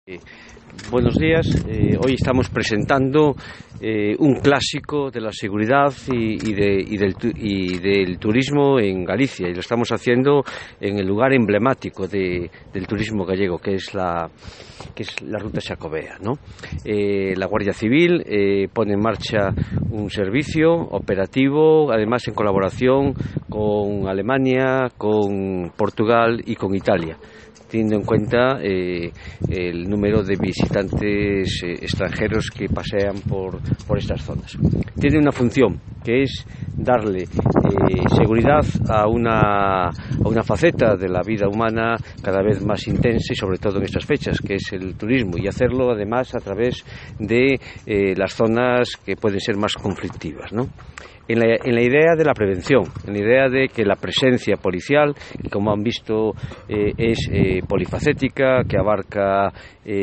Buenos días, hoy estamos presentando un clásico de la seguridad y del turismo en Galicia, y lo estamos haciendo en el lugar emblemático del turismo gallego, que es la ruta xacobea, ¿no? La Guardia Civil pone en marcha un servicio operativo, además en colaboración con Alemania, con Portugal y con Italia, teniendo en cuenta el número de visitantes extranjeros que pasean por estas zonas. Tiene una función, que es darle seguridad a una faceta de la vida humana cada vez más intensa, y sobre todo en estas fechas, que es el turismo, y hacerlo además a través de las zonas que pueden ser más conflictivas, ¿no? En la idea de la prevención, en la idea de que la presencia policial, que como han visto es polifacética, que abarca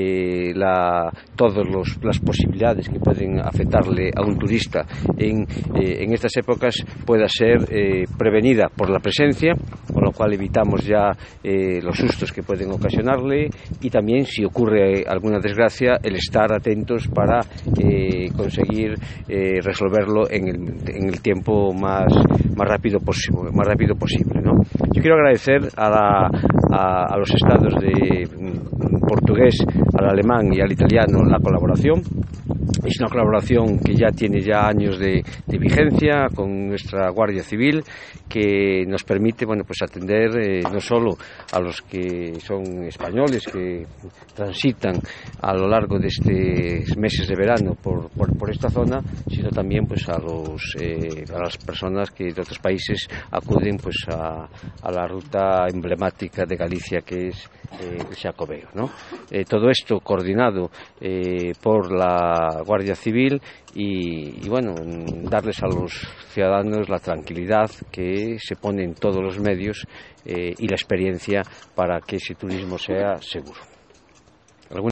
todas las posibilidades que pueden afectarle a un turista en estas épocas, pueda ser prevenida por la presencia, con lo cual evitamos ya los sustos que pueden ocasionarle, y también, si ocurre alguna desgracia, el estar atentos para conseguir resolverlo en el tiempo más rápido posible, ¿no? Yo quiero agradecer a los estados de portugués, al alemán y al italiano la colaboración. Es una colaboración que ya tiene años de vigencia con nuestra Guardia Civil, que nos permite pues atender no solo a los que son españoles, que transitan a lo largo de estos meses de verano por esta zona, sino también a las personas que de otros países acuden a la ruta emblemática de Galicia, que es el Xacobeo, ¿no? Todo esto coordinado por la Guardia Civil y darles a los ciudadanos la tranquilidad que se pone en todos los medios y la experiencia para que ese turismo sea seguro.